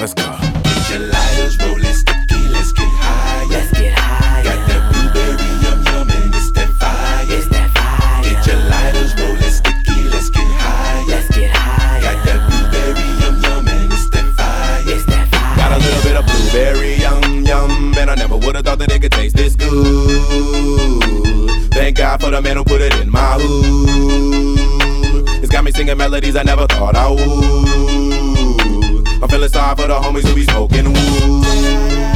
let's go. Get your lighters rolling sticky, let's get higher. Let's get higher. Got that blueberry yum yum and it's that fire. It's that fire. Get your lighters rolling sticky, let's get higher. Let's get higher. Got that blueberry yum yum and it's that fire. It's that fire. Got a little bit of blueberry yum yum, and I never would've thought that it could taste this good. Thank God for the man who put it in my hood. It's got me singing melodies I never thought I would. I'm feeling sorry for the homies who be smoking wood.